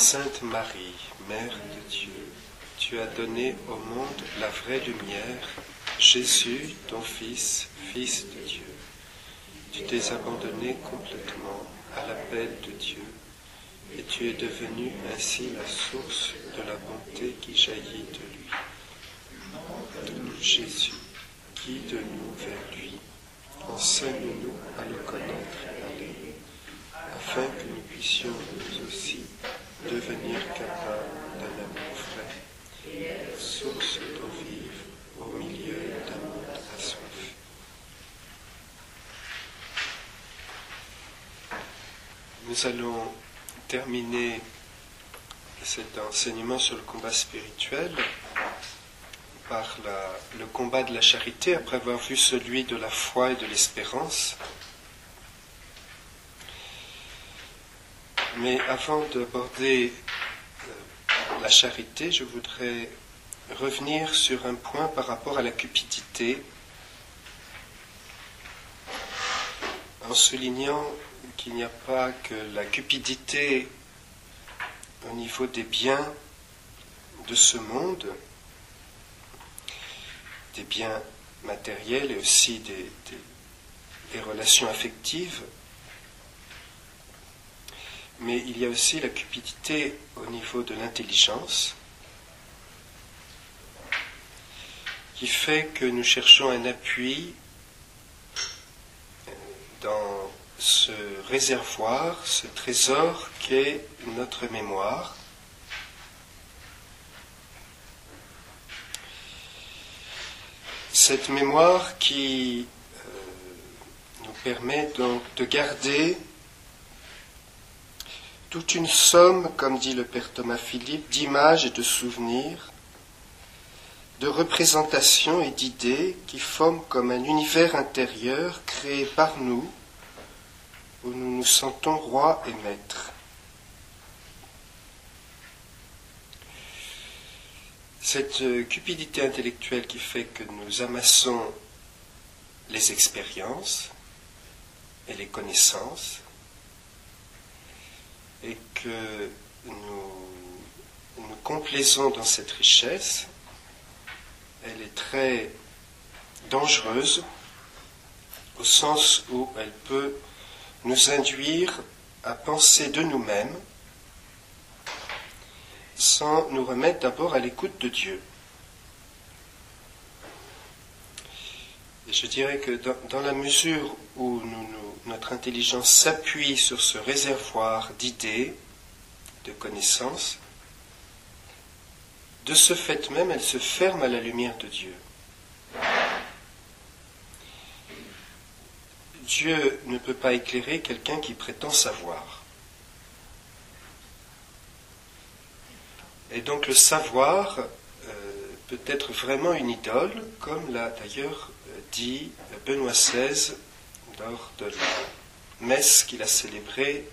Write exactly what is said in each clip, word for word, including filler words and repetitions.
Sainte Marie, Mère de Dieu, tu as donné au monde la vraie lumière, Jésus, ton Fils, Fils de Dieu. Tu t'es abandonné complètement à l'appel de Dieu et tu es devenu ainsi la source de la bonté qui jaillit de lui. Donne-nous Jésus, guide-nous vers lui, enseigne-nous à le connaître et à l'aimer, afin que nous puissions nous aussi devenir capables d'un amour vrai, source d'eau vive au milieu d'un monde assoiffé. Nous allons terminer cet enseignement sur le combat spirituel par la, le combat de la charité, après avoir vu celui de la foi et de l'espérance. Mais avant d'aborder euh, la charité, je voudrais revenir sur un point par rapport à la cupidité, en soulignant qu'il n'y a pas que la cupidité au niveau des biens de ce monde, des biens matériels et aussi des, des, des relations affectives, mais il y a aussi la cupidité au niveau de l'intelligence, qui fait que nous cherchons un appui dans ce réservoir, ce trésor qu'est notre mémoire. Cette mémoire qui euh, nous permet donc de garder toute une somme, comme dit le père Thomas Philippe, d'images et de souvenirs, de représentations et d'idées qui forment comme un univers intérieur créé par nous, où nous nous sentons rois et maîtres. Cette cupidité intellectuelle qui fait que nous amassons les expériences et les connaissances, et que nous nous complaisons dans cette richesse, elle est très dangereuse au sens où elle peut nous induire à penser de nous-mêmes sans nous remettre d'abord à l'écoute de Dieu. Et je dirais que dans, dans la mesure où nous, nous, notre intelligence s'appuie sur ce réservoir d'idées, de connaissances, de ce fait même, elle se ferme à la lumière de Dieu. Dieu ne peut pas éclairer quelqu'un qui prétend savoir. Et donc le savoir euh, peut être vraiment une idole, comme l'a d'ailleurs dit Benoît seize lors de la messe qu'il a célébrée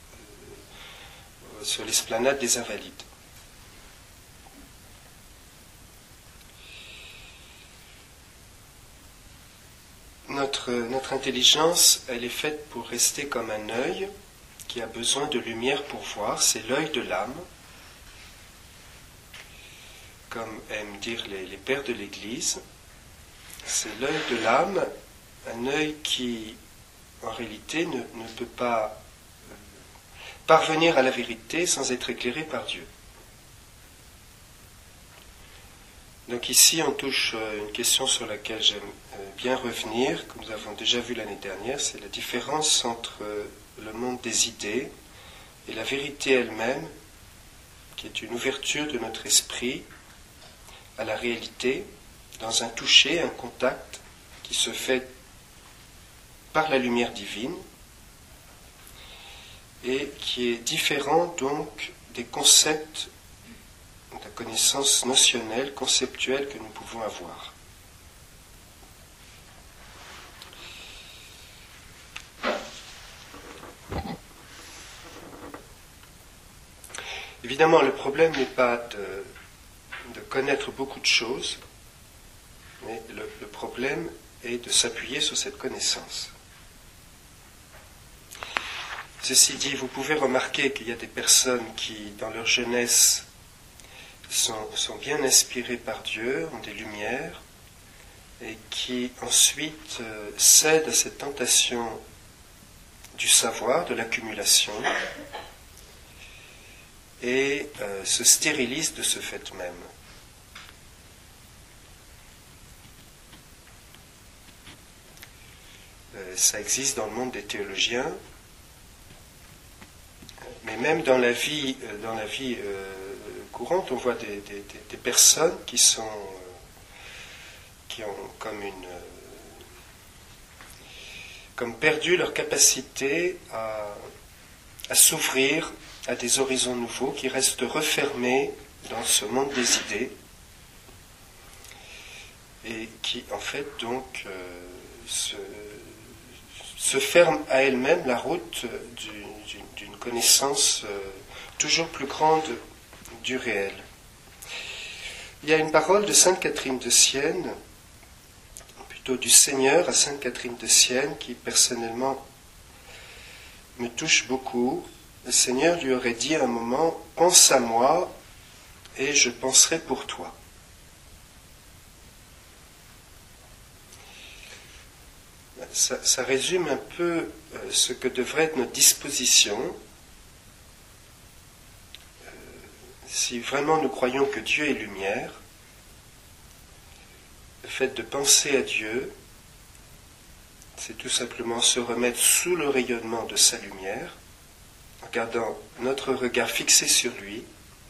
euh, sur l'esplanade des Invalides. Notre, notre intelligence, elle est faite pour rester comme un œil qui a besoin de lumière pour voir, c'est l'œil de l'âme, comme aiment dire les, les pères de l'Église. C'est l'œil de l'âme, un œil qui, en réalité, ne, ne peut pas parvenir à la vérité sans être éclairé par Dieu. Donc ici, on touche une question sur laquelle j'aime bien revenir, que nous avons déjà vu l'année dernière, c'est la différence entre le monde des idées et la vérité elle-même, qui est une ouverture de notre esprit à la réalité, dans un toucher, un contact qui se fait par la lumière divine et qui est différent donc des concepts, de la connaissance notionnelle, conceptuelle que nous pouvons avoir. Évidemment, le problème n'est pas de, de connaître beaucoup de choses, mais le, le problème est de s'appuyer sur cette connaissance. Ceci dit, vous pouvez remarquer qu'il y a des personnes qui, dans leur jeunesse, sont, sont bien inspirées par Dieu, ont des lumières, et qui ensuite euh, cèdent à cette tentation du savoir, de l'accumulation, et euh, se stérilisent de ce fait même. Euh, ça existe dans le monde des théologiens, mais même dans la vie, dans la vie euh, courante, on voit des, des, des personnes qui sont, euh, qui ont comme une, euh, comme perdu leur capacité à, à s'ouvrir à des horizons nouveaux, qui restent refermés dans ce monde des idées, et qui en fait donc euh, se, se ferment à elles-mêmes la route du, du d'une connaissance euh, toujours plus grande du réel. Il y a une parole de Sainte Catherine de Sienne, plutôt du Seigneur à Sainte Catherine de Sienne, qui personnellement me touche beaucoup. Le Seigneur lui aurait dit à un moment « Pense à moi et je penserai pour toi ». Ça, ça résume un peu euh, ce que devrait être notre disposition euh, si vraiment nous croyons que Dieu est lumière. Le fait de penser à Dieu, c'est tout simplement se remettre sous le rayonnement de sa lumière, en gardant notre regard fixé sur lui.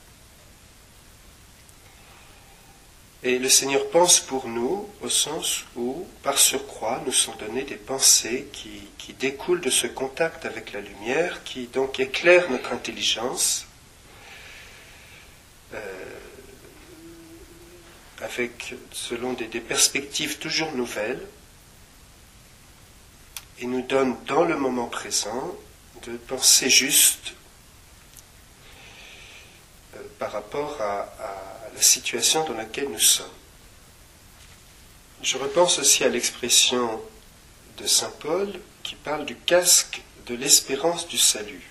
Et le Seigneur pense pour nous au sens où, par surcroît, nous sont données des pensées qui, qui découlent de ce contact avec la lumière, qui donc éclairent notre intelligence, euh, avec, selon des, des perspectives toujours nouvelles, et nous donne dans le moment présent de penser juste euh, par rapport à, à la situation dans laquelle nous sommes. Je repense aussi à l'expression de saint Paul qui parle du casque de l'espérance du salut.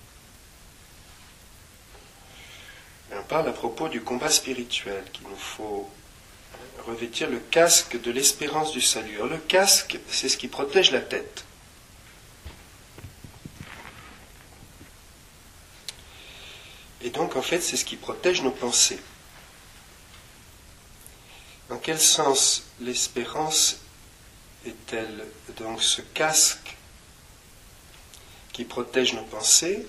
Et on parle à propos du combat spirituel, qu'il nous faut revêtir le casque de l'espérance du salut. Alors, le casque, c'est ce qui protège la tête. Et donc, en fait, c'est ce qui protège nos pensées. Dans quel sens l'espérance est-elle donc ce casque qui protège nos pensées?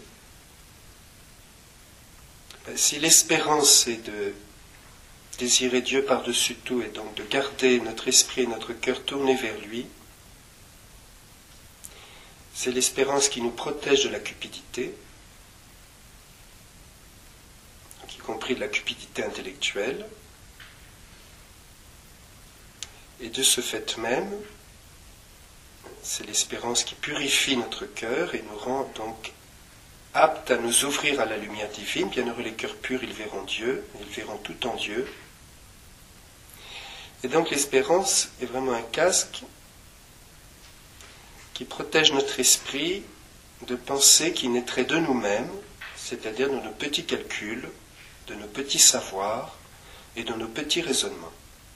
Si l'espérance est de désirer Dieu par-dessus tout et donc de garder notre esprit et notre cœur tournés vers lui, c'est l'espérance qui nous protège de la cupidité, y compris de la cupidité intellectuelle. Et de ce fait même, c'est l'espérance qui purifie notre cœur et nous rend donc aptes à nous ouvrir à la lumière divine. Bienheureux les cœurs purs, ils verront Dieu, ils verront tout en Dieu. Et donc l'espérance est vraiment un casque qui protège notre esprit de pensées qui naîtraient de nous-mêmes, c'est-à-dire de nos petits calculs, de nos petits savoirs et de nos petits raisonnements.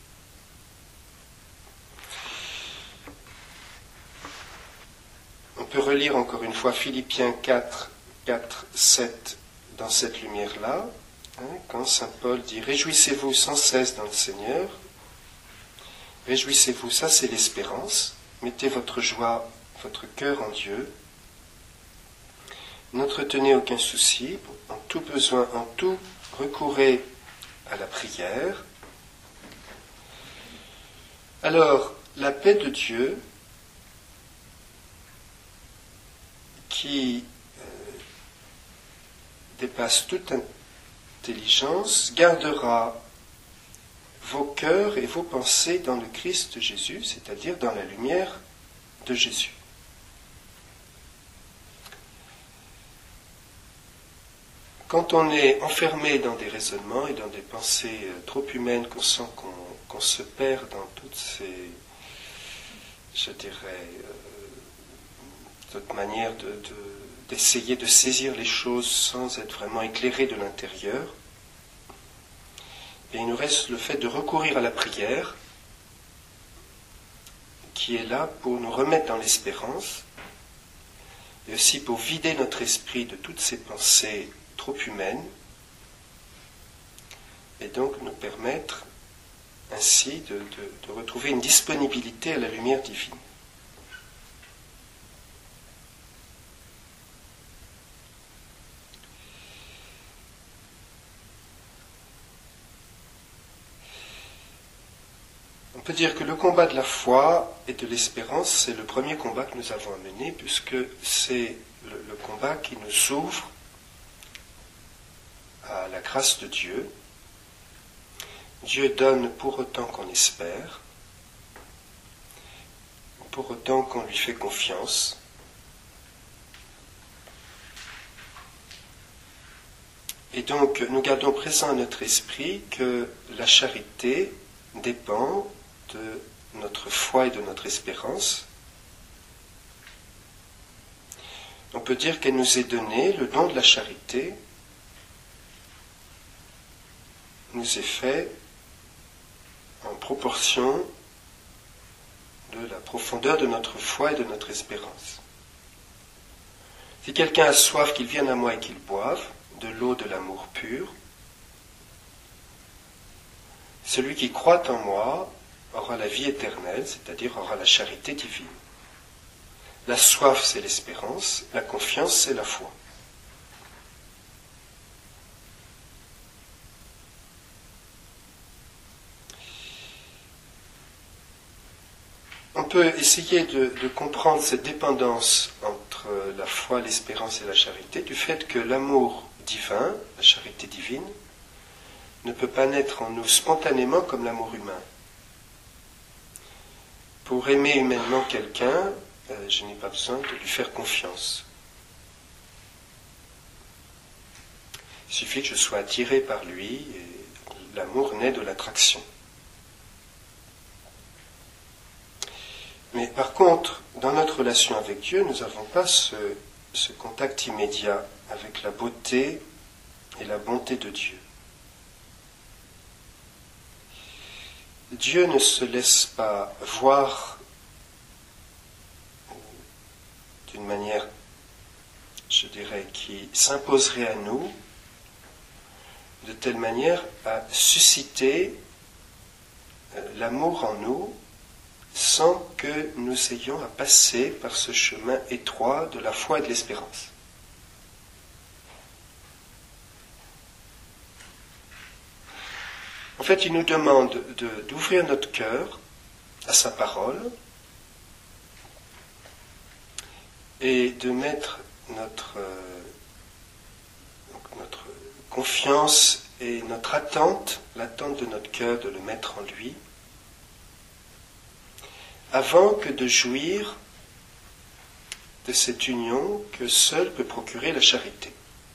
On peut relire encore une fois Philippiens quatre, quatre, sept dans cette lumière-là, hein, quand saint Paul dit « Réjouissez-vous sans cesse dans le Seigneur ». Réjouissez-vous, ça c'est l'espérance. Mettez votre joie, votre cœur en Dieu. N'entretenez aucun souci, en tout besoin, en tout, recourez à la prière. Alors, la paix de Dieu, qui euh, dépasse toute intelligence, gardera vos cœurs et vos pensées dans le Christ Jésus, c'est-à-dire dans la lumière de Jésus. Quand on est enfermé dans des raisonnements et dans des pensées trop humaines, qu'on sent qu'on, qu'on se perd dans toutes ces, je dirais, euh, cette manière de, de, d'essayer de saisir les choses sans être vraiment éclairé de l'intérieur. Et il nous reste le fait de recourir à la prière, qui est là pour nous remettre dans l'espérance, et aussi pour vider notre esprit de toutes ces pensées trop humaines, et donc nous permettre ainsi de, de, de retrouver une disponibilité à la lumière divine. On peut dire que le combat de la foi et de l'espérance, c'est le premier combat que nous avons à mener, puisque c'est le, le combat qui nous ouvre à la grâce de Dieu. Dieu donne pour autant qu'on espère, pour autant qu'on lui fait confiance. Et donc, nous gardons présent à notre esprit que la charité dépend de notre foi et de notre espérance. On peut dire qu'elle nous est donnée, le don de la charité nous est fait en proportion de la profondeur de notre foi et de notre espérance. Si quelqu'un a soif, qu'il vienne à moi et qu'il boive de l'eau de l'amour pur. Celui qui croit en moi aura la vie éternelle, c'est-à-dire aura la charité divine. La soif, c'est l'espérance, la confiance, c'est la foi. On peut essayer de, de comprendre cette dépendance entre la foi, l'espérance et la charité du fait que l'amour divin, la charité divine, ne peut pas naître en nous spontanément comme l'amour humain. Pour aimer humainement quelqu'un, euh, je n'ai pas besoin de lui faire confiance. Il suffit que je sois attiré par lui et l'amour naît de l'attraction. Mais par contre, dans notre relation avec Dieu, nous n'avons pas ce, ce contact immédiat avec la beauté et la bonté de Dieu. Dieu ne se laisse pas voir d'une manière, je dirais, qui s'imposerait à nous, de telle manière à susciter l'amour en nous, sans que nous ayons à passer par ce chemin étroit de la foi et de l'espérance. En fait, il nous demande de, d'ouvrir notre cœur à sa parole et de mettre notre, euh, notre confiance et notre attente, l'attente de notre cœur, de le mettre en lui, avant que de jouir de cette union que seule peut procurer la charité.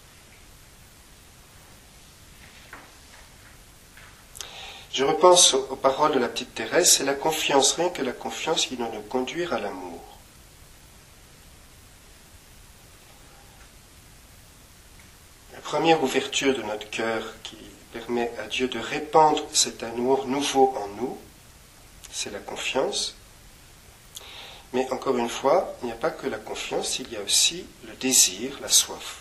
Je repense aux paroles de la petite Thérèse, c'est la confiance, rien que la confiance qui doit nous conduire à l'amour. La première ouverture de notre cœur qui permet à Dieu de répandre cet amour nouveau en nous, c'est la confiance. Mais encore une fois, il n'y a pas que la confiance, il y a aussi le désir, la soif.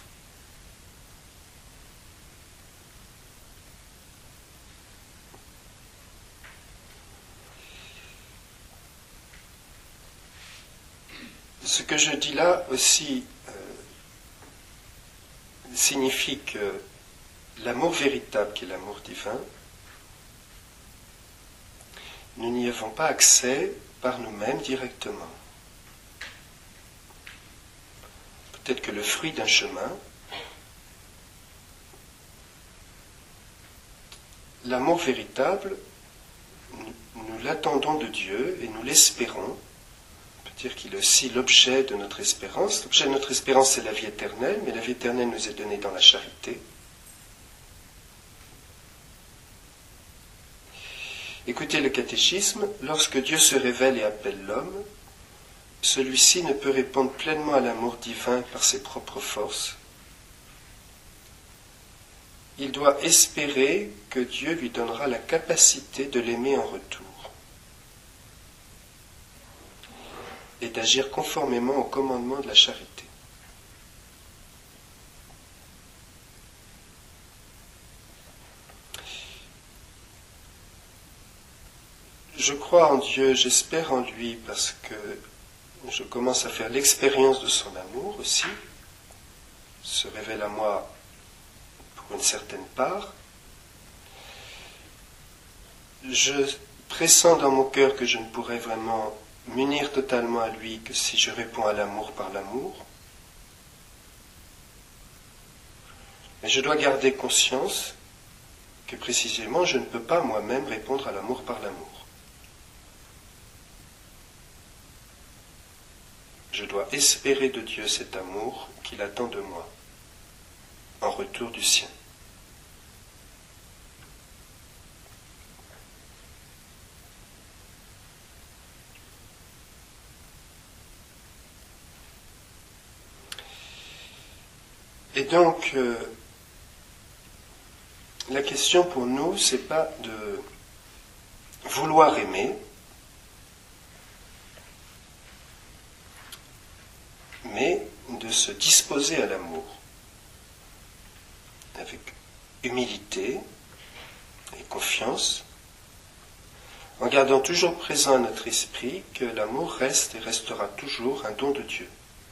Ce que je dis là aussi euh, signifie que l'amour véritable, qui est l'amour divin, nous n'y avons pas accès par nous-mêmes directement. Peut-être que le fruit d'un chemin, l'amour véritable, nous l'attendons de Dieu et nous l'espérons. On peut dire qu'il est aussi l'objet de notre espérance. L'objet de notre espérance, c'est la vie éternelle, mais la vie éternelle nous est donnée dans la charité. Écoutez le catéchisme, lorsque Dieu se révèle et appelle l'homme, celui-ci ne peut répondre pleinement à l'amour divin par ses propres forces. Il doit espérer que Dieu lui donnera la capacité de l'aimer en retour et d'agir conformément au commandement de la charité. Je crois en Dieu, j'espère en lui parce que je commence à faire l'expérience de son amour aussi, se révèle à moi pour une certaine part. Je pressens dans mon cœur que je ne pourrai vraiment m'unir totalement à lui que si je réponds à l'amour par l'amour. Mais je dois garder conscience que précisément je ne peux pas moi-même répondre à l'amour par l'amour. Je dois espérer de Dieu cet amour qu'il attend de moi, en retour du sien. Et donc, euh, la question pour nous, c'est pas de vouloir aimer, mais de se disposer à l'amour, avec humilité et confiance, en gardant toujours présent à notre esprit que l'amour reste et restera toujours un don de Dieu.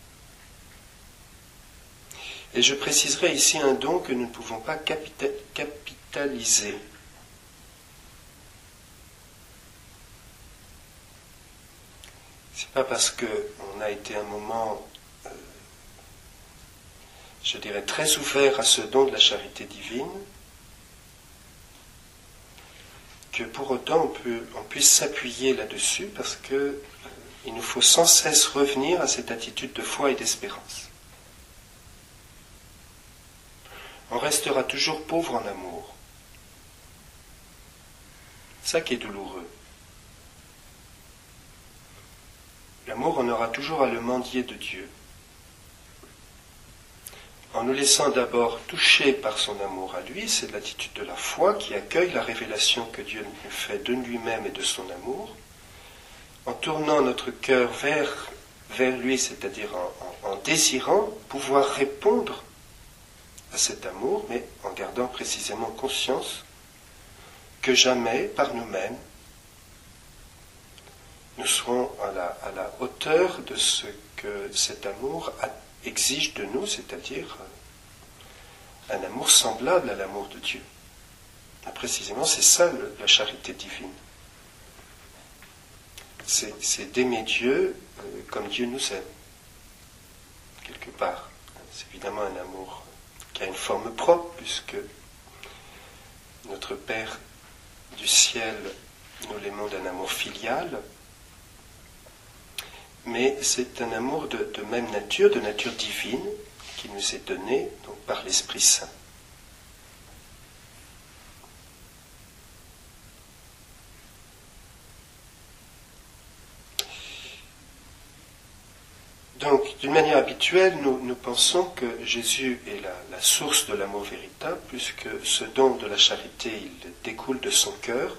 Et je préciserai ici un don que nous ne pouvons pas capitaliser. C'est pas parce qu'on a été un moment, euh, je dirais, très ouvert à ce don de la charité divine, que pour autant on, peut, on puisse s'appuyer là-dessus, parce que euh, il nous faut sans cesse revenir à cette attitude de foi et d'espérance. On restera toujours pauvre en amour. C'est ça qui est douloureux. L'amour, on aura toujours à le mendier de Dieu. En nous laissant d'abord toucher par son amour à lui, c'est l'attitude de la foi qui accueille la révélation que Dieu nous fait de lui-même et de son amour, en tournant notre cœur vers, vers lui, c'est-à-dire en, en, en désirant pouvoir répondre à cet amour, mais en gardant précisément conscience que jamais, par nous-mêmes, nous serons à la, à la hauteur de ce que cet amour exige de nous, c'est-à-dire un amour semblable à l'amour de Dieu. Et précisément, c'est ça le, la charité divine. C'est, c'est d'aimer Dieu euh, comme Dieu nous aime, quelque part. C'est évidemment un amour qui a une forme propre, puisque notre Père du ciel, nous l'aimons d'un amour filial, mais c'est un amour de, de même nature, de nature divine, qui nous est donné donc, par l'Esprit Saint. Donc, d'une manière habituelle, nous, nous pensons que Jésus est la, la source de l'amour véritable, puisque ce don de la charité, il découle de son cœur.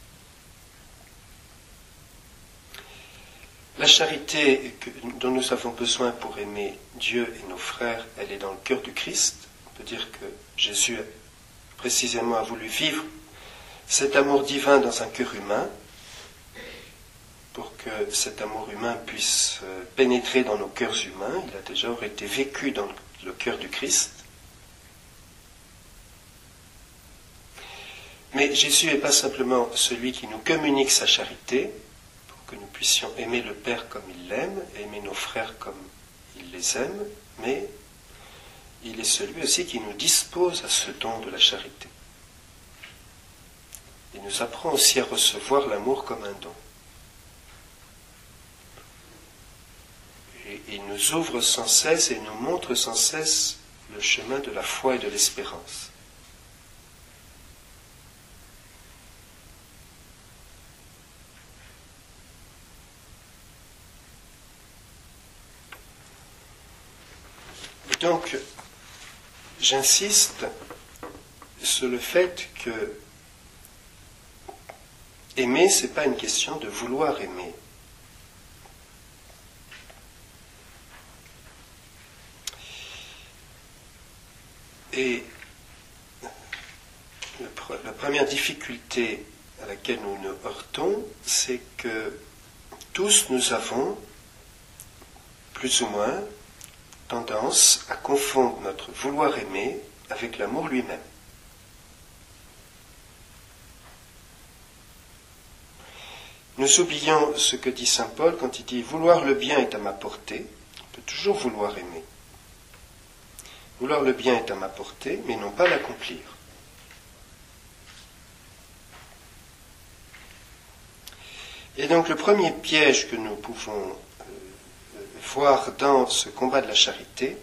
La charité que, dont nous avons besoin pour aimer Dieu et nos frères, elle est dans le cœur du Christ. On peut dire que Jésus, précisément, a voulu vivre cet amour divin dans un cœur humain, pour que cet amour humain puisse pénétrer dans nos cœurs humains. Il a déjà été vécu dans le cœur du Christ. Mais Jésus n'est pas simplement celui qui nous communique sa charité, pour que nous puissions aimer le Père comme il l'aime, aimer nos frères comme il les aime, mais il est celui aussi qui nous dispose à ce don de la charité. Il nous apprend aussi à recevoir l'amour comme un don. Il nous ouvre sans cesse et nous montre sans cesse le chemin de la foi et de l'espérance. Donc, j'insiste sur le fait que aimer, ce n'est pas une question de vouloir aimer. Et la première difficulté à laquelle nous nous heurtons, c'est que tous nous avons, plus ou moins, tendance à confondre notre vouloir aimer avec l'amour lui-même. Nous oublions ce que dit saint Paul quand il dit « Vouloir le bien est à ma portée ». On peut toujours vouloir aimer. Vouloir le bien est à ma portée, mais non pas l'accomplir. Et donc le premier piège que nous pouvons euh, voir dans ce combat de la charité,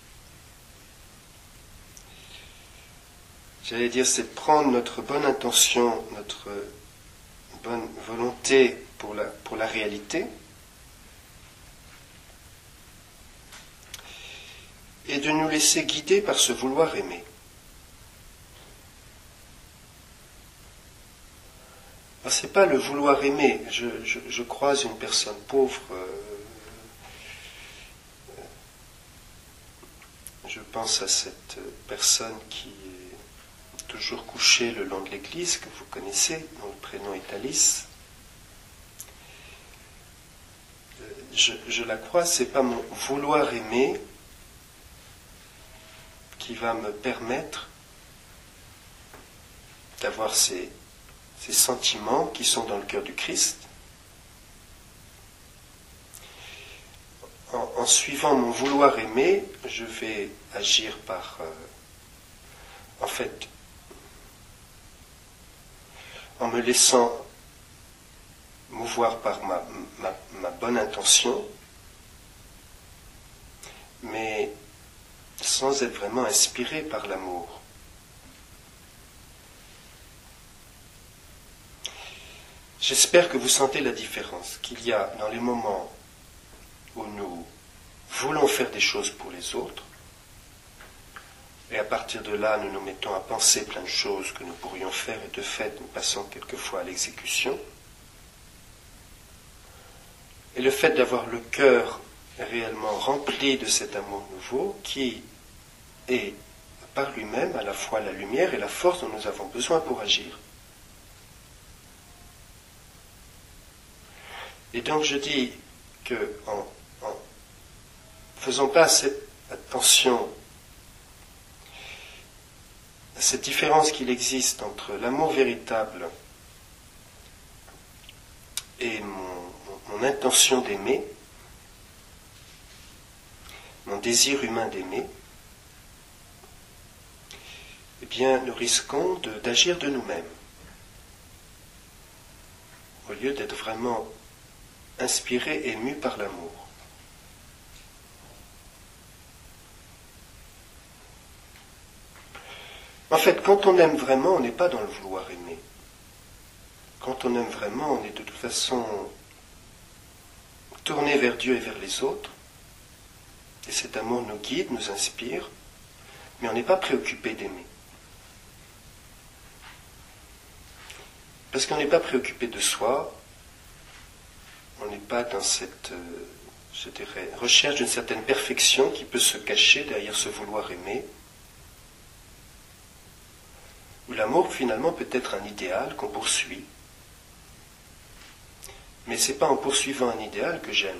j'allais dire, c'est de prendre notre bonne intention, notre bonne volonté pour la, pour la réalité, et de nous laisser guider par ce vouloir aimer. Ce n'est pas le vouloir aimer. Je, je, je croise une personne pauvre, euh, je pense à cette personne qui est toujours couchée le long de l'église, que vous connaissez, dont le prénom est Alice. Je, je la crois, ce n'est pas mon vouloir aimer qui va me permettre d'avoir ces, ces sentiments qui sont dans le cœur du Christ. En, en suivant mon vouloir aimer, je vais agir par, euh, en fait, en me laissant mouvoir par ma, ma, ma bonne intention, mais sans être vraiment inspiré par l'amour. J'espère que vous sentez la différence qu'il y a dans les moments où nous voulons faire des choses pour les autres, et à partir de là, nous nous mettons à penser plein de choses que nous pourrions faire, et de fait, nous passons quelquefois à l'exécution. Et le fait d'avoir le cœur réellement rempli de cet amour nouveau, qui est par lui-même à la fois la lumière et la force dont nous avons besoin pour agir. Et donc je dis que en, en faisant pas assez attention à cette différence qu'il existe entre l'amour véritable et mon, mon intention d'aimer, mon désir humain d'aimer, eh bien, nous risquons de, d'agir de nous-mêmes, au lieu d'être vraiment inspirés et mus par l'amour. En fait, quand on aime vraiment, on n'est pas dans le vouloir aimer. Quand on aime vraiment, on est de toute façon tourné vers Dieu et vers les autres, et cet amour nous guide, nous inspire, mais on n'est pas préoccupé d'aimer. Parce qu'on n'est pas préoccupé de soi, on n'est pas dans cette, euh, je dirais, recherche d'une certaine perfection qui peut se cacher derrière ce vouloir aimer, où l'amour finalement peut être un idéal qu'on poursuit, mais ce n'est pas en poursuivant un idéal que j'aime.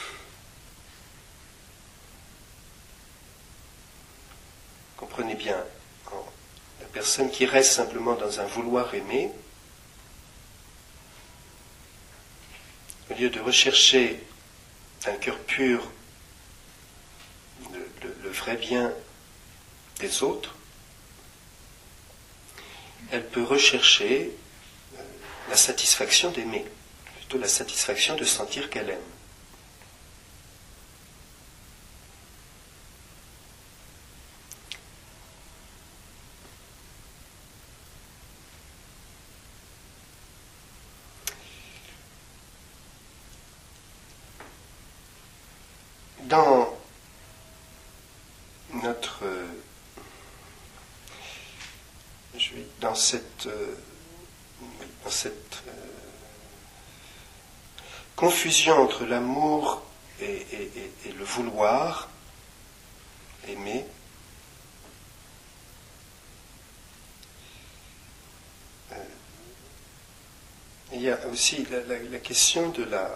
Comprenez bien, la personne qui reste simplement dans un vouloir aimer, au lieu de rechercher d'un cœur pur le, le, le vrai bien des autres, elle peut rechercher la satisfaction d'aimer, plutôt la satisfaction de sentir qu'elle aime. Dans suis dans cette, euh, dans cette euh, confusion entre l'amour et, et, et, et le vouloir, aimer. Euh, il y a aussi la, la, la question de la,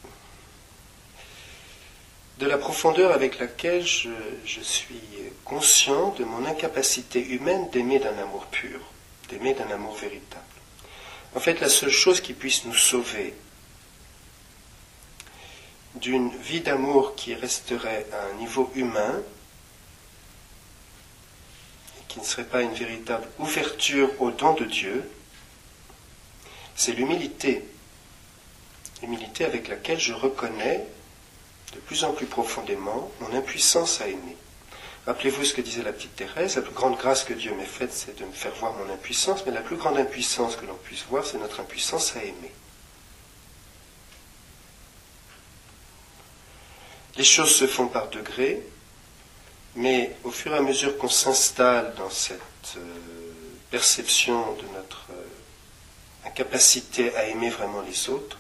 de la profondeur avec laquelle je, je suis conscient de mon incapacité humaine d'aimer d'un amour pur, d'aimer d'un amour véritable. En fait, la seule chose qui puisse nous sauver d'une vie d'amour qui resterait à un niveau humain, et qui ne serait pas une véritable ouverture au don de Dieu, c'est l'humilité. L'humilité avec laquelle je reconnais de plus en plus profondément mon impuissance à aimer. Rappelez-vous ce que disait la petite Thérèse, la plus grande grâce que Dieu m'ait faite, c'est de me faire voir mon impuissance, mais la plus grande impuissance que l'on puisse voir, c'est notre impuissance à aimer. Les choses se font par degrés, mais au fur et à mesure qu'on s'installe dans cette euh, perception de notre euh, incapacité à aimer vraiment les autres,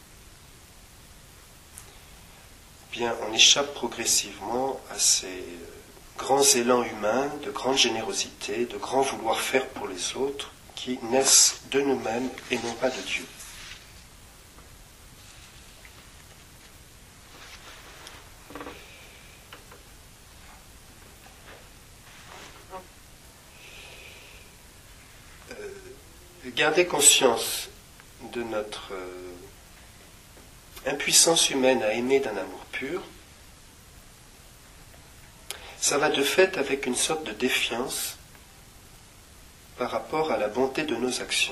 eh bien, on échappe progressivement à ces euh, grands élans humains, de grande générosité, de grand vouloir faire pour les autres, qui naissent de nous-mêmes et non pas de Dieu. Garder conscience de notre euh, impuissance humaine à aimer d'un amour pur, ça va de fait avec une sorte de défiance par rapport à la bonté de nos actions.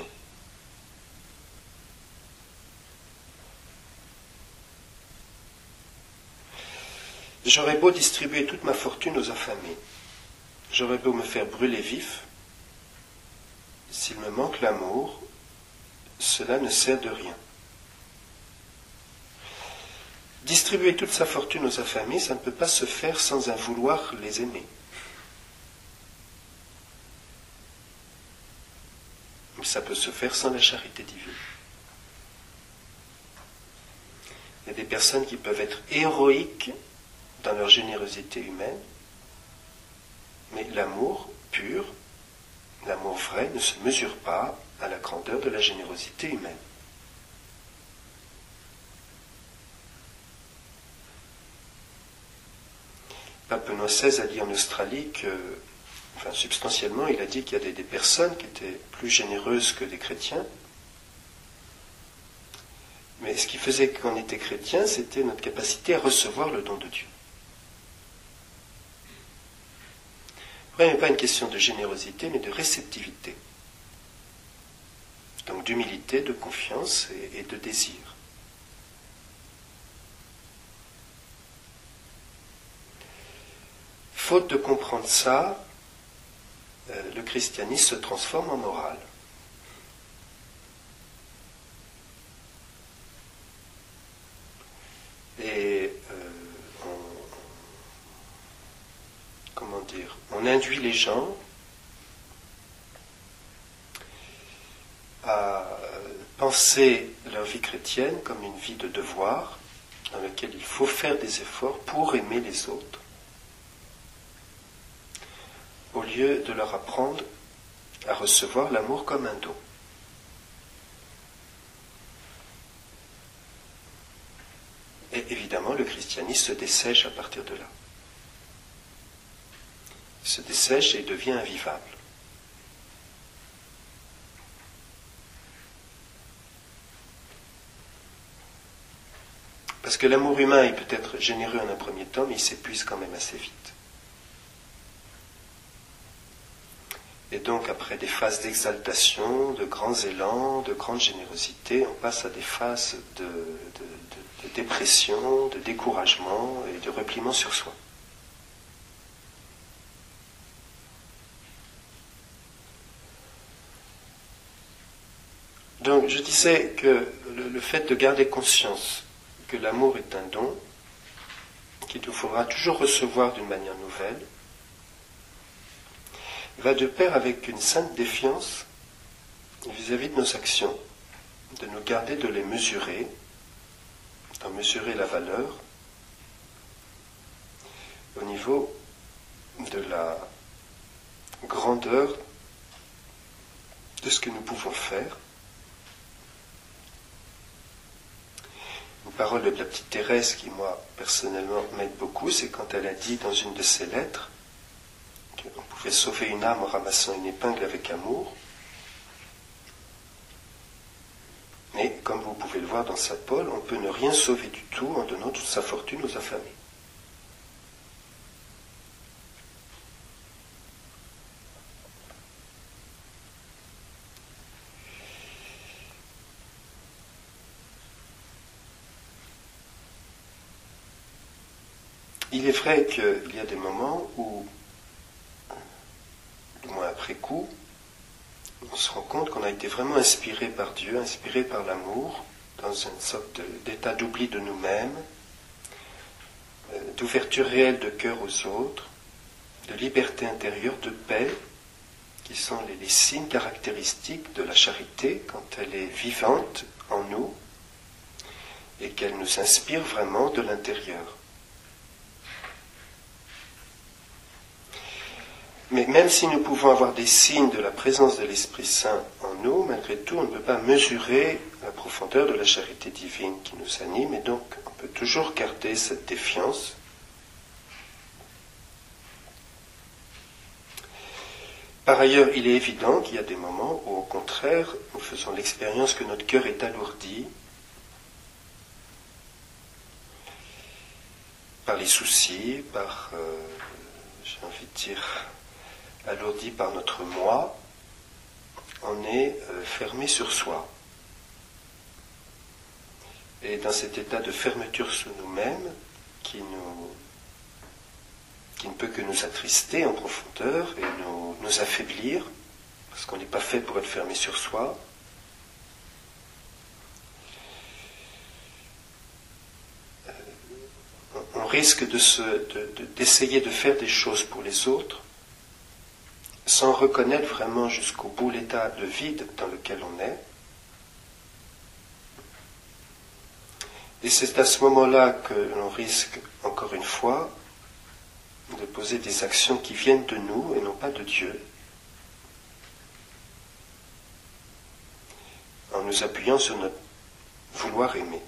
J'aurais beau distribuer toute ma fortune aux affamés, j'aurais beau me faire brûler vif, s'il me manque l'amour, cela ne sert de rien. Distribuer toute sa fortune aux affamés, ça ne peut pas se faire sans un vouloir les aimer. Mais ça peut se faire sans la charité divine. Il y a des personnes qui peuvent être héroïques dans leur générosité humaine, mais l'amour pur, l'amour vrai ne se mesure pas à la grandeur de la générosité humaine. Pape Benoît seize a dit en Australie que, enfin substantiellement, il a dit qu'il y a des, des personnes qui étaient plus généreuses que des chrétiens. Mais ce qui faisait qu'on était chrétien, c'était notre capacité à recevoir le don de Dieu. Ce n'est pas une question de générosité, mais de réceptivité. Donc d'humilité, de confiance et, et de désir. Faute de comprendre ça, euh, le christianisme se transforme en morale. Et euh, on, comment dire, on induit les gens à penser leur vie chrétienne comme une vie de devoir, dans laquelle il faut faire des efforts pour aimer les autres, au lieu de leur apprendre à recevoir l'amour comme un don. Et évidemment, le christianisme se dessèche à partir de là. Il se dessèche et devient invivable. Parce que l'amour humain, il peut être généreux en un premier temps, mais il s'épuise quand même assez vite. Et donc, après des phases d'exaltation, de grands élans, de grande générosité, on passe à des phases de, de, de, de dépression, de découragement et de repliement sur soi. Donc, je disais que le, le fait de garder conscience que l'amour est un don, qu'il nous faudra toujours recevoir d'une manière nouvelle, va de pair avec une sainte défiance vis-à-vis de nos actions, de nous garder de les mesurer, d'en mesurer la valeur au niveau de la grandeur de ce que nous pouvons faire. Une parole de la petite Thérèse qui, moi, personnellement, m'aide beaucoup, c'est quand elle a dit dans une de ses lettres qu'on pouvait sauver une âme en ramassant une épingle avec amour. Mais, comme vous pouvez le voir dans saint Paul, on peut ne rien sauver du tout en donnant toute sa fortune aux affamés. Il est vrai qu'il y a des moments où, du moins après coup, on se rend compte qu'on a été vraiment inspiré par Dieu, inspiré par l'amour, dans une sorte d'état d'oubli de nous-mêmes, d'ouverture réelle de cœur aux autres, de liberté intérieure, de paix, qui sont les, les signes caractéristiques de la charité quand elle est vivante en nous et qu'elle nous inspire vraiment de l'intérieur. Mais même si nous pouvons avoir des signes de la présence de l'Esprit Saint en nous, malgré tout, on ne peut pas mesurer la profondeur de la charité divine qui nous anime, et donc on peut toujours garder cette défiance. Par ailleurs, il est évident qu'il y a des moments où, au contraire, nous faisons l'expérience que notre cœur est alourdi par les soucis, par, euh, j'ai envie de dire, alourdi par notre moi, on est euh, fermé sur soi. Et dans cet état de fermeture sur nous-mêmes, qui, nous, qui ne peut que nous attrister en profondeur et nous, nous affaiblir, parce qu'on n'est pas fait pour être fermé sur soi, euh, on, on risque de se, de, de, d'essayer de faire des choses pour les autres, sans reconnaître vraiment jusqu'au bout l'état de vide dans lequel on est. Et c'est à ce moment-là que l'on risque, encore une fois, de poser des actions qui viennent de nous et non pas de Dieu, en nous appuyant sur notre vouloir aimer.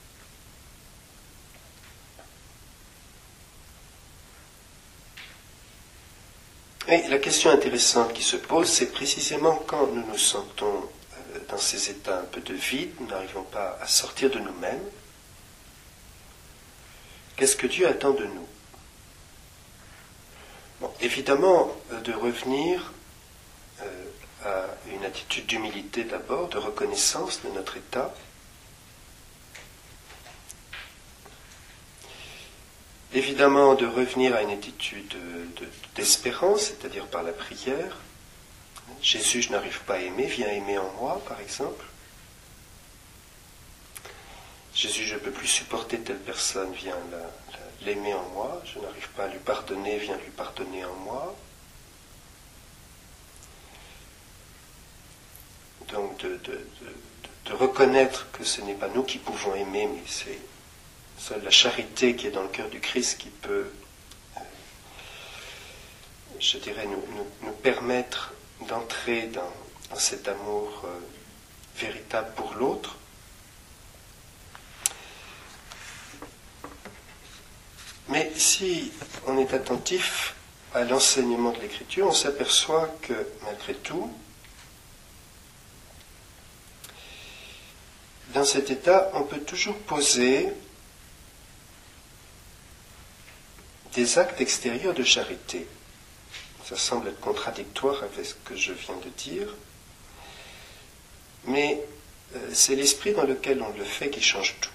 Et la question intéressante qui se pose, c'est précisément quand nous nous sentons dans ces états un peu de vide, nous n'arrivons pas à sortir de nous-mêmes, qu'est-ce que Dieu attend de nous? Bon, évidemment, de revenir euh, à une attitude d'humilité d'abord, de reconnaissance de notre état, évidemment de revenir à une attitude de, de, d'espérance, c'est-à-dire par la prière. Jésus, je n'arrive pas à aimer, viens aimer en moi, par exemple. Jésus, je ne peux plus supporter telle personne, viens la, la, l'aimer en moi. Je n'arrive pas à lui pardonner, viens lui pardonner en moi. Donc de, de, de, de reconnaître que ce n'est pas nous qui pouvons aimer, mais c'est seule la charité qui est dans le cœur du Christ qui peut, euh, je dirais, nous, nous, nous permettre d'entrer dans, dans cet amour euh, véritable pour l'autre. Mais si on est attentif à l'enseignement de l'Écriture, on s'aperçoit que, malgré tout, dans cet état, on peut toujours poser des actes extérieurs de charité. Ça semble être contradictoire avec ce que je viens de dire, mais euh, c'est l'esprit dans lequel on le fait qui change tout.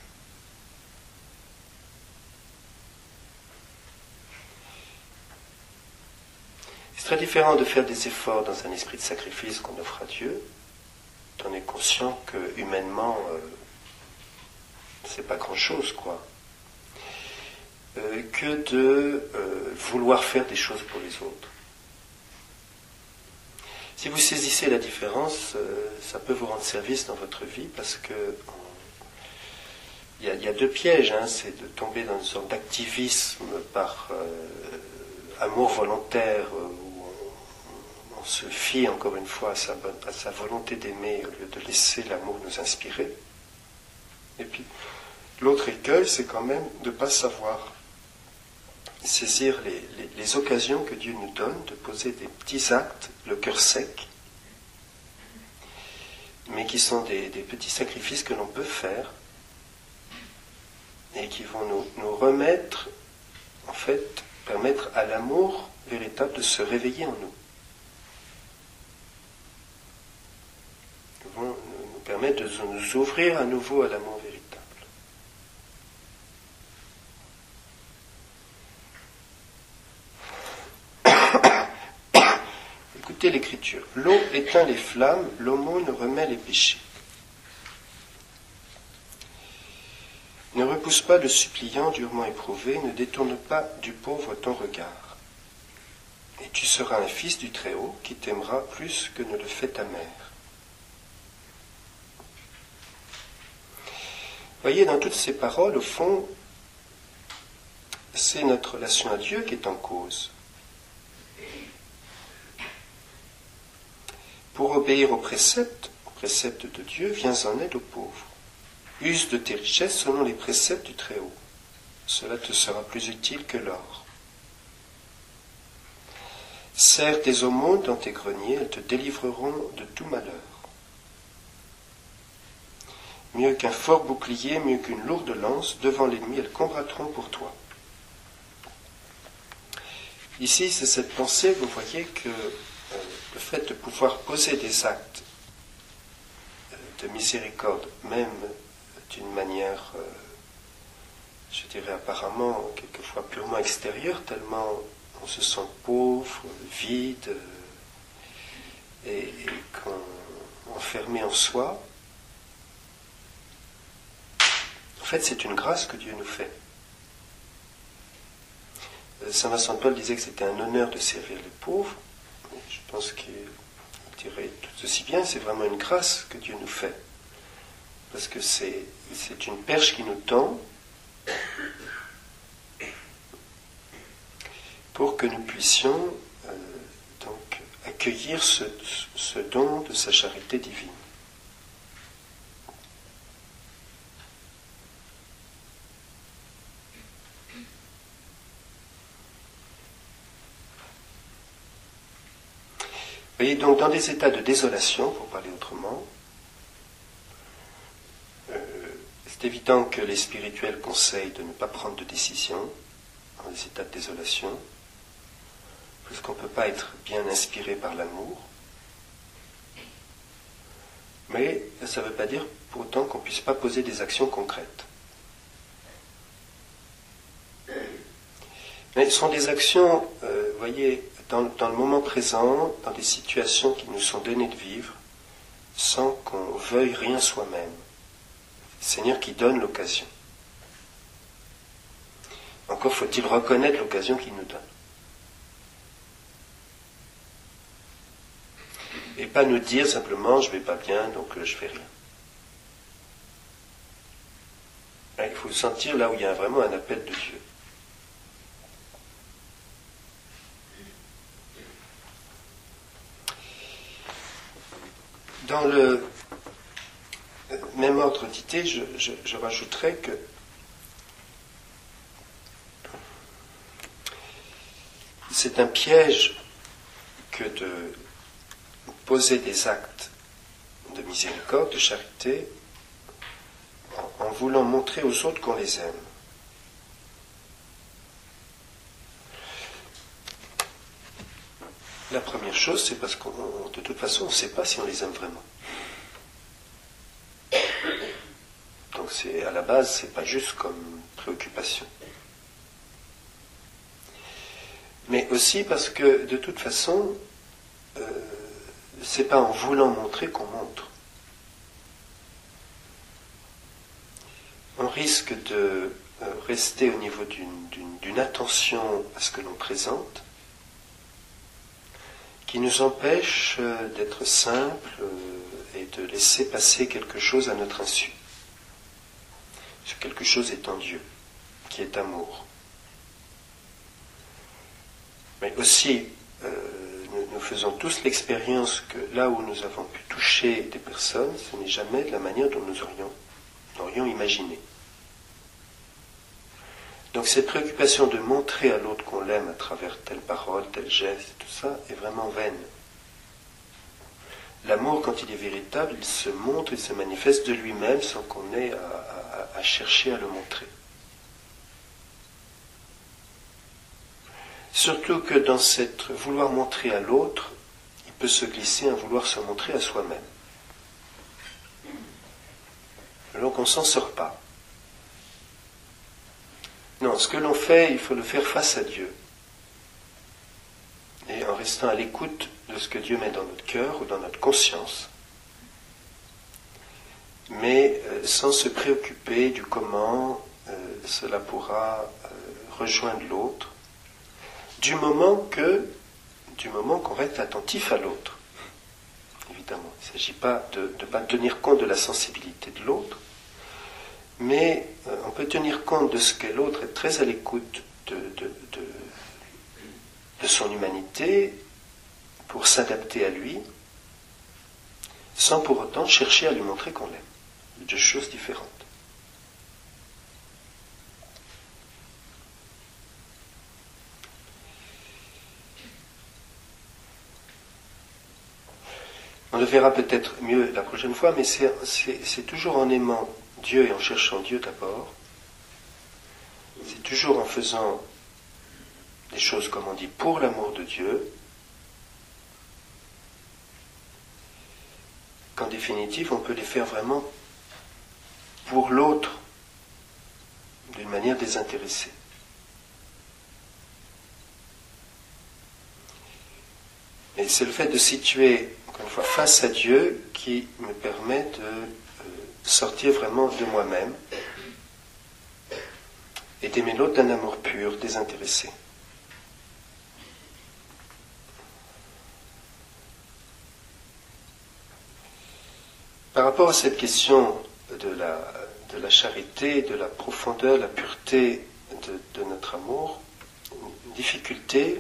C'est très différent de faire des efforts dans un esprit de sacrifice qu'on offre à Dieu, on est conscient que humainement, euh, c'est pas grand-chose, quoi. Euh, que de euh, vouloir faire des choses pour les autres. Si vous saisissez la différence, euh, ça peut vous rendre service dans votre vie parce que il y, y a deux pièges, hein, c'est de tomber dans une sorte d'activisme par euh, amour volontaire euh, où on, on se fie encore une fois à sa, à sa volonté d'aimer au lieu de laisser l'amour nous inspirer. Et puis l'autre écueil, c'est quand même de ne pas savoir saisir les, les, les occasions que Dieu nous donne, de poser des petits actes, le cœur sec, mais qui sont des, des petits sacrifices que l'on peut faire et qui vont nous, nous remettre, en fait, permettre à l'amour véritable de se réveiller en nous. Ils vont nous permettre de nous ouvrir à nouveau à l'amour véritable. Écoutez l'Écriture. L'eau éteint les flammes, l'aumône remet les péchés. Ne repousse pas le suppliant durement éprouvé, ne détourne pas du pauvre ton regard. Et tu seras un fils du Très-Haut qui t'aimera plus que ne le fait ta mère. Voyez, dans toutes ces paroles, au fond, c'est notre relation à Dieu qui est en cause. Pour obéir aux préceptes, aux préceptes de Dieu, viens en aide aux pauvres. Use de tes richesses selon les préceptes du Très-Haut. Cela te sera plus utile que l'or. Serre tes aumônes dans tes greniers, elles te délivreront de tout malheur. Mieux qu'un fort bouclier, mieux qu'une lourde lance, devant l'ennemi, elles combattront pour toi. Ici, c'est cette pensée, vous voyez, que euh, le fait de pouvoir poser des actes euh, de miséricorde, même d'une manière, euh, je dirais apparemment, quelquefois purement extérieure, tellement on se sent pauvre, vide, euh, et, et qu'on enfermé en soi. En fait, c'est une grâce que Dieu nous fait. Saint Vincent de Paul disait que c'était un honneur de servir les pauvres. Je pense qu'il dirait tout aussi bien, c'est vraiment une grâce que Dieu nous fait. Parce que c'est, c'est une perche qui nous tend pour que nous puissions euh, donc accueillir ce, ce don de sa charité divine. Vous voyez, donc dans des états de désolation, pour parler autrement, euh, c'est évident que les spirituels conseillent de ne pas prendre de décision dans des états de désolation, parce qu'on ne peut pas être bien inspiré par l'amour. Mais ça ne veut pas dire pour autant qu'on ne puisse pas poser des actions concrètes. Mais ce sont des actions, euh, vous voyez, Dans, dans le moment présent, dans des situations qui nous sont données de vivre, sans qu'on veuille rien soi-même. Le Seigneur qui donne l'occasion. Encore faut-il reconnaître l'occasion qu'il nous donne. Et pas nous dire simplement, je ne vais pas bien, donc je ne fais rien. Il faut sentir là où il y a vraiment un appel de Dieu. Dans le même ordre d'idée, je, je, je rajouterais que c'est un piège que de poser des actes de miséricorde, de charité, en, en voulant montrer aux autres qu'on les aime. La première chose, c'est parce que de toute façon, on ne sait pas si on les aime vraiment. Donc c'est, à la base, c'est pas juste comme préoccupation. Mais aussi parce que, de toute façon, euh, c'est pas en voulant montrer qu'on montre. On risque de euh, rester au niveau d'une, d'une, d'une attention à ce que l'on présente, qui nous empêche d'être simples et de laisser passer quelque chose à notre insu. Ce quelque chose étant Dieu, qui est amour. Mais aussi, euh, nous, nous faisons tous l'expérience que là où nous avons pu toucher des personnes, ce n'est jamais de la manière dont nous aurions, aurions imaginé. Donc cette préoccupation de montrer à l'autre qu'on l'aime à travers telle parole, tel geste, tout ça, est vraiment vaine. L'amour, quand il est véritable, il se montre, il se manifeste de lui-même sans qu'on ait à, à, à chercher à le montrer. Surtout que dans cette vouloir montrer à l'autre, il peut se glisser un vouloir se montrer à soi-même. Donc on ne s'en sort pas. Non, ce que l'on fait, il faut le faire face à Dieu. Et en restant à l'écoute de ce que Dieu met dans notre cœur ou dans notre conscience. Mais euh, sans se préoccuper du comment euh, cela pourra euh, rejoindre l'autre, du moment que, du moment qu'on reste attentif à l'autre. Évidemment, il ne s'agit pas de ne pas tenir compte de la sensibilité de l'autre, mais euh, on peut tenir compte de ce qu'est l'autre, être très à l'écoute de, de, de, de son humanité pour s'adapter à lui, sans pour autant chercher à lui montrer qu'on l'aime. Deux choses différentes. On le verra peut-être mieux la prochaine fois, mais c'est, c'est, c'est toujours en aimant Dieu et en cherchant Dieu d'abord. C'est toujours en faisant des choses, comme on dit, pour l'amour de Dieu, qu'en définitive, on peut les faire vraiment pour l'autre, d'une manière désintéressée. Et c'est le fait de situer, encore une fois, face à Dieu qui me permet de euh, sortir vraiment de moi-même et d'aimer l'autre d'un amour pur, désintéressé. Par rapport à cette question de la, de la charité, de la profondeur, la pureté de, de notre amour, une difficulté,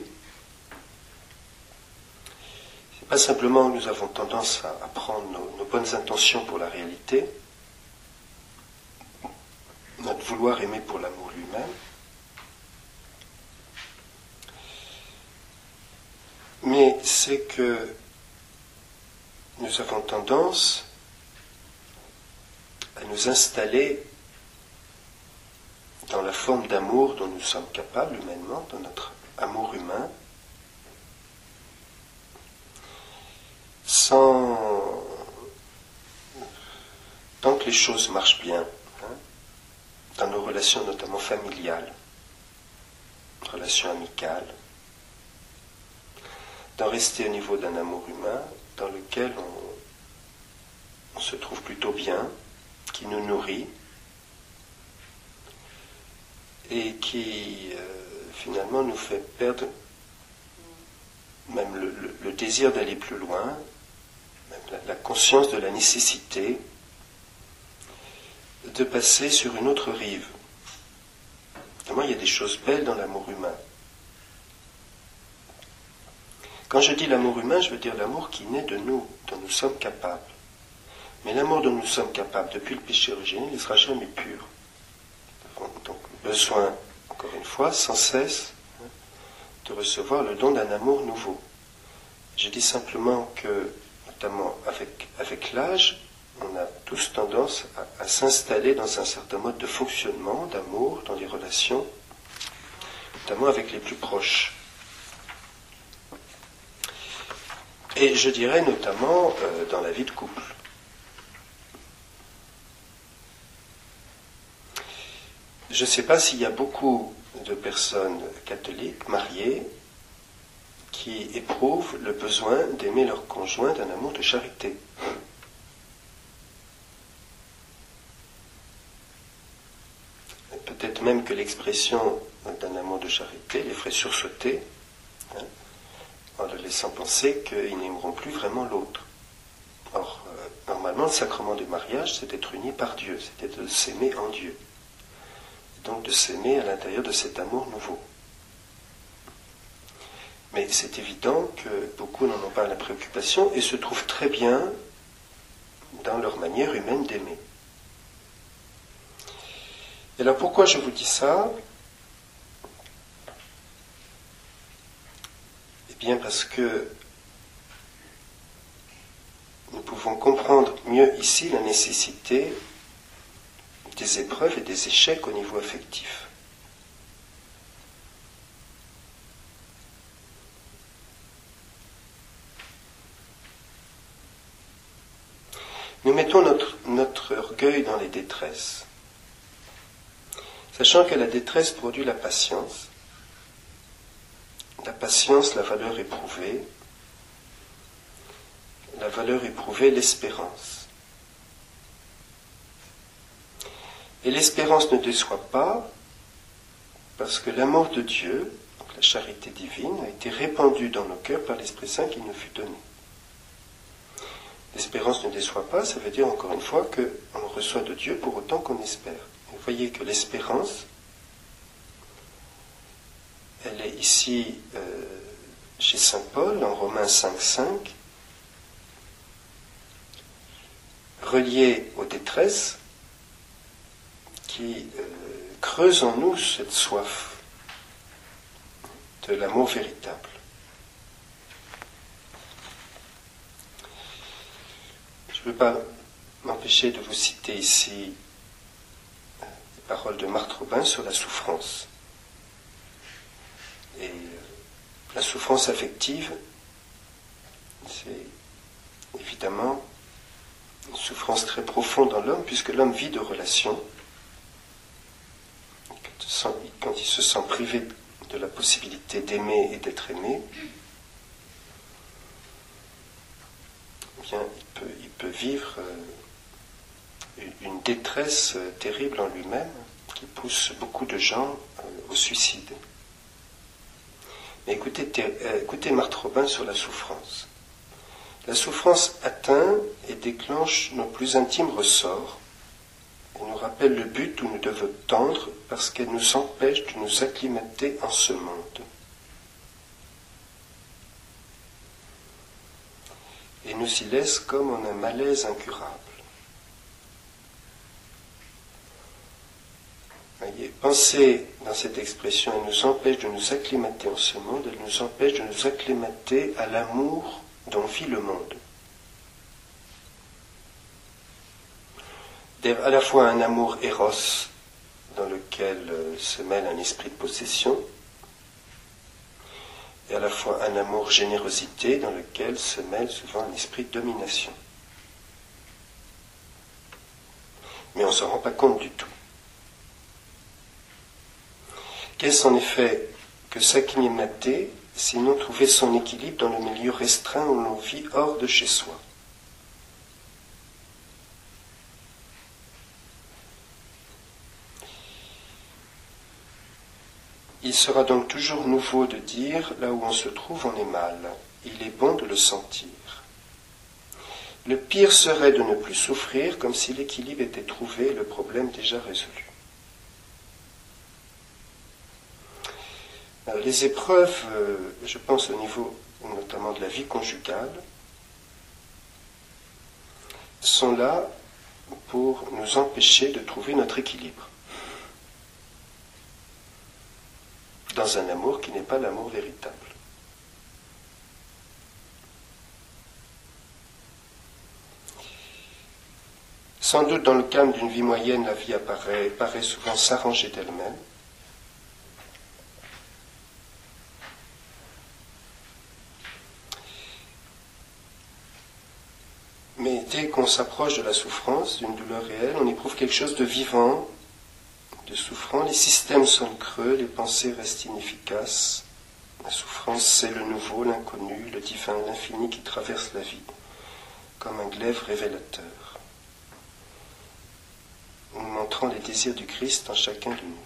c'est pas simplement que nous avons tendance à, à prendre nos, nos bonnes intentions pour la réalité, notre vouloir aimer pour l'amour lui-même, mais c'est que nous avons tendance à nous installer dans la forme d'amour dont nous sommes capables humainement, dans notre amour humain, sans... tant que les choses marchent bien, hein, dans nos relations notamment familiales, relations amicales, d'en rester au niveau d'un amour humain dans lequel on, on se trouve plutôt bien, qui nous nourrit et qui euh, finalement nous fait perdre même le, le, le désir d'aller plus loin, même la, la conscience de la nécessité de passer sur une autre rive. Évidemment, il y a des choses belles dans l'amour humain. Quand je dis l'amour humain, je veux dire l'amour qui naît de nous, dont nous sommes capables. Mais l'amour dont nous sommes capables depuis le péché originel, il ne sera jamais pur. Donc, besoin, encore une fois, sans cesse, de recevoir le don d'un amour nouveau. Je dis simplement que, notamment avec, avec l'âge, on a tous tendance à, à s'installer dans un certain mode de fonctionnement, d'amour, dans les relations, notamment avec les plus proches. Et je dirais notamment euh, dans la vie de couple. Je ne sais pas s'il y a beaucoup de personnes catholiques, mariées, qui éprouvent le besoin d'aimer leur conjoint d'un amour de charité. Peut-être même que l'expression d'un amour de charité les ferait sursauter, hein, en le laissant penser qu'ils n'aimeront plus vraiment l'autre. Or, euh, normalement, le sacrement du mariage, c'est d'être uni par Dieu, c'était de s'aimer en Dieu. Donc de s'aimer à l'intérieur de cet amour nouveau. Mais c'est évident que beaucoup n'en ont pas la préoccupation et se trouvent très bien dans leur manière humaine d'aimer. Et alors pourquoi je vous dis ça ? Eh bien parce que nous pouvons comprendre mieux ici la nécessité des épreuves et des échecs au niveau affectif. Nous mettons notre, notre orgueil dans les détresses, sachant que la détresse produit la patience, la patience, la valeur éprouvée, la valeur éprouvée, l'espérance. Et l'espérance ne déçoit pas, parce que l'amour de Dieu, donc la charité divine, a été répandue dans nos cœurs par l'Esprit Saint qui nous fut donné. L'espérance ne déçoit pas, ça veut dire encore une fois qu'on reçoit de Dieu pour autant qu'on espère. Vous voyez que l'espérance, elle est ici euh, chez saint Paul, en Romains cinq cinq, reliée aux détresses qui euh, creusent en nous cette soif de l'amour véritable. Je ne peux pas m'empêcher de vous citer ici euh, les paroles de Marthe Robin sur la souffrance. Et euh, la souffrance affective, c'est évidemment une souffrance très profonde dans l'homme, puisque l'homme vit de relations. Quand il se sent privé de la possibilité d'aimer et d'être aimé, eh bien, il peut, il peut vivre euh, une détresse euh, terrible en lui-même qui pousse beaucoup de gens euh, au suicide. Mais écoutez, euh, écoutez Marthe Robin sur la souffrance. La souffrance atteint et déclenche nos plus intimes ressorts et nous rappelle le but où nous devons tendre parce qu'elle nous empêche de nous acclimater en ce monde. Et nous y laisse comme en un malaise incurable. Voyez, pensez dans cette expression, elle nous empêche de nous acclimater en ce monde, elle nous empêche de nous acclimater à l'amour dont vit le monde. À la fois un amour éros, dans lequel se mêle un esprit de possession, et à la fois un amour générosité, dans lequel se mêle souvent un esprit de domination. Mais on ne s'en rend pas compte du tout. Qu'est-ce en effet que s'acclimater, sinon trouver son équilibre dans le milieu restreint où l'on vit hors de chez soi? Il sera donc toujours nouveau de dire, là où on se trouve, on est mal. Il est bon de le sentir. Le pire serait de ne plus souffrir, comme si l'équilibre était trouvé et le problème déjà résolu. Alors, les épreuves, euh, je pense au niveau notamment de la vie conjugale, sont là pour nous empêcher de trouver notre équilibre. Dans un amour qui n'est pas l'amour véritable. Sans doute dans le calme d'une vie moyenne, la vie apparaît, paraît souvent s'arranger d'elle-même. Mais dès qu'on s'approche de la souffrance, d'une douleur réelle, on éprouve quelque chose de vivant, de souffrant. Les systèmes sonnent creux, les pensées restent inefficaces. La souffrance, c'est le nouveau, l'inconnu, le divin, l'infini qui traverse la vie, comme un glaive révélateur, nous montrant les désirs du Christ en chacun de nous.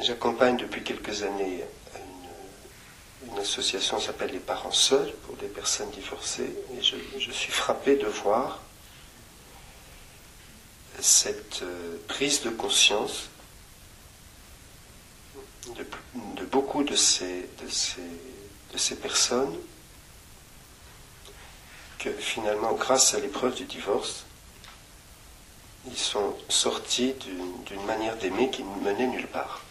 j'accompagne depuis quelques années une, une association qui s'appelle Les Parents Seuls pour des personnes divorcées, et je, je suis frappé de voir cette euh, prise de conscience de, de beaucoup de ces, de, ces, de ces personnes que finalement, grâce à l'épreuve du divorce, ils sont sortis d'une, d'une manière d'aimer qui ne menait nulle part.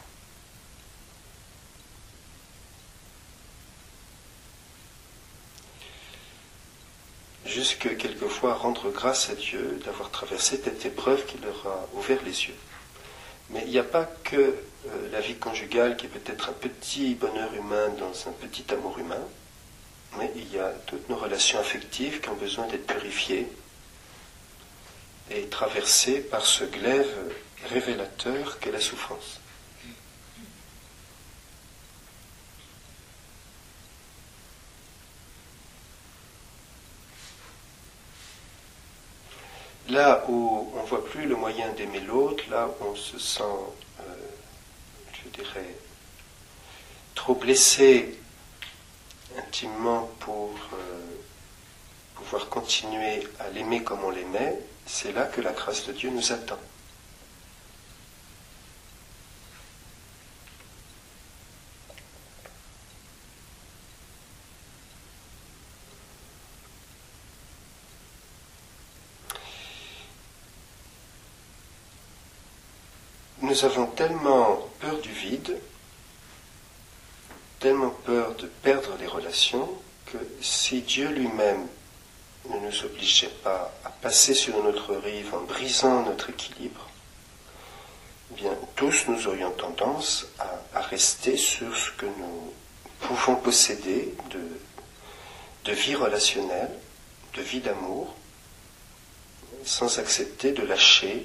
Jusque quelquefois rendre grâce à Dieu d'avoir traversé cette épreuve qui leur a ouvert les yeux. Mais il n'y a pas que euh, la vie conjugale qui est peut-être un petit bonheur humain dans un petit amour humain, mais il y a toutes nos relations affectives qui ont besoin d'être purifiées et traversées par ce glaive révélateur qu'est la souffrance. Là où on ne voit plus le moyen d'aimer l'autre, là où on se sent, euh, je dirais, trop blessé intimement pour euh, pouvoir continuer à l'aimer comme on l'aimait, c'est là que la grâce de Dieu nous attend. Nous avons tellement peur du vide, tellement peur de perdre les relations, que si Dieu lui-même ne nous obligeait pas à passer sur notre rive en brisant notre équilibre, eh bien, tous nous aurions tendance à, à rester sur ce que nous pouvons posséder de, de vie relationnelle, de vie d'amour, sans accepter de lâcher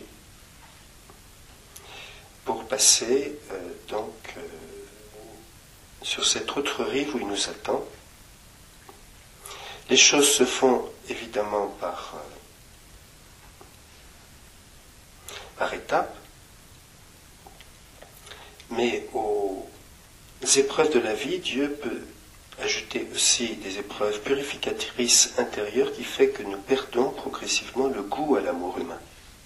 pour passer euh, donc euh, sur cette autre rive où il nous attend. Les choses se font évidemment par, euh, par étapes, mais aux épreuves de la vie, Dieu peut ajouter aussi des épreuves purificatrices intérieures qui fait que nous perdons progressivement le goût à l'amour humain.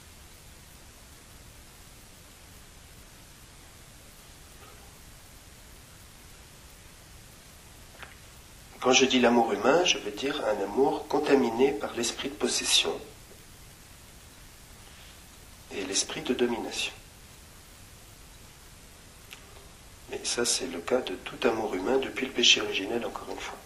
Quand je dis l'amour humain, je veux dire un amour contaminé par l'esprit de possession et l'esprit de domination. Mais ça, c'est le cas de tout amour humain depuis le péché originel, encore une fois.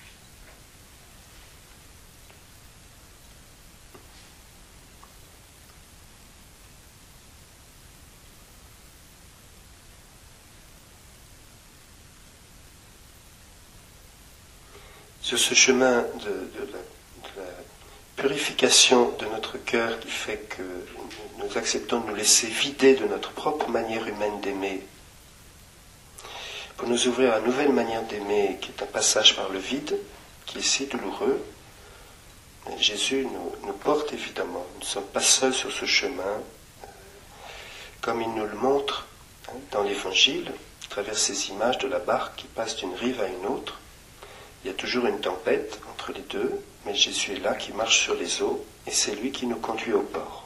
Sur ce chemin de, de, la, de la purification de notre cœur qui fait que nous acceptons de nous laisser vider de notre propre manière humaine d'aimer, pour nous ouvrir à une nouvelle manière d'aimer qui est un passage par le vide, qui est si douloureux, Jésus nous, nous porte évidemment. Nous ne sommes pas seuls sur ce chemin, comme il nous le montre hein, dans l'Évangile, à travers ces images de la barque qui passe d'une rive à une autre. Il y a toujours une tempête entre les deux, mais Jésus est là qui marche sur les eaux, et c'est lui qui nous conduit au port.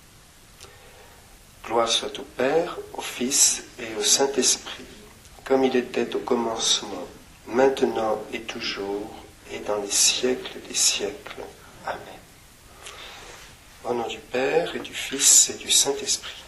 Gloire soit au Père, au Fils et au Saint-Esprit, comme il était au commencement, maintenant et toujours, et dans les siècles des siècles. Amen. Au nom du Père et du Fils et du Saint-Esprit.